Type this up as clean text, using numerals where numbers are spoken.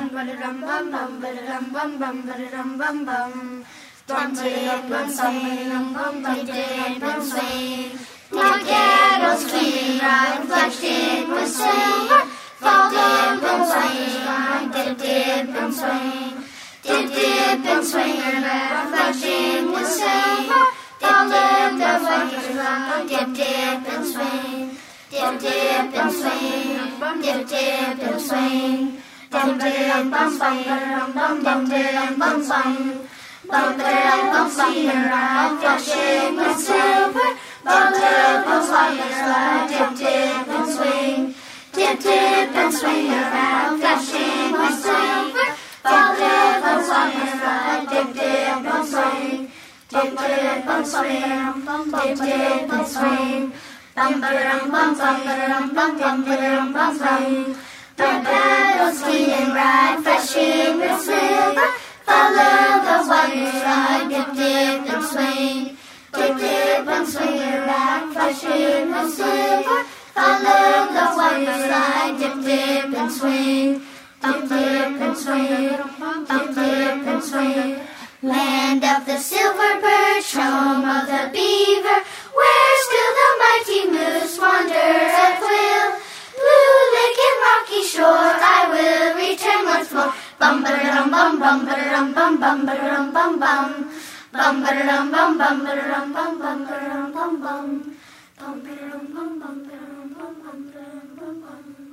ba-da-dum bum bum ba-da-dum bum bum ba-da-dum bum bum. Dum-dum swing, dum-dum swing. Dip-dip and swing, right, flashed in with silver. Dip-dip and swing, dip-dip and swing. Dip-dip and swing, right, flashed in with silver. Dip-dip and swing, dip-dip and swing. Dip-dip and swing, dip-dip and swing. Dum-dum bum bum ba-da-dum bum dum bum bum. Bum-ba-dum swing, right, flashing with silver. Bum-ba-dum swing, dip-dip and swing. Dip-dip and swing around, flashing with silver. Bum-ba-dum swing, dip-dip and swing. Dip-dip and swing, dip-dip and swing. Bum-ba-dum bum bum ba-da-dum bum bum. Bum-ba-dum swing, right, flashing with silver. Follow the wonders ride, dip-dip and swing. Dip-dip and swing around, flashing with silver. Follow the wonders ride, dip-dip and swing. Dip-dip and swing, dip-dip and swing. Land of the silver birch, home of the beaver, where still the mighty moose wanders at will. Blue lake and rocky shore, I will return once more. Bum ba-da-dum bum bum ba-da-dum bum bum ba-da-dum bum bum. Bum ba-da-dum bum bum ba-da-dum bum bum ba-da-dum bum bum. Bum ba-da-dum bum bum ba-da-dum bum bum ba-da-dum bum bum.